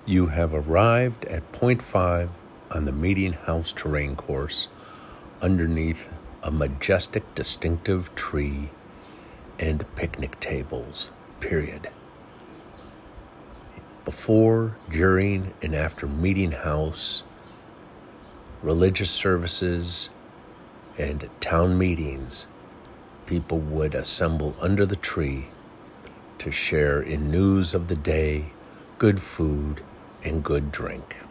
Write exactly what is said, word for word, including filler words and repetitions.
You have arrived at Point Five on the Meeting House terrain course underneath a majestic, distinctive tree and picnic tables, period. Before, during, and after Meeting House, religious services, and town meetings, people would assemble under the tree to share in news of the day, good food, and good drink.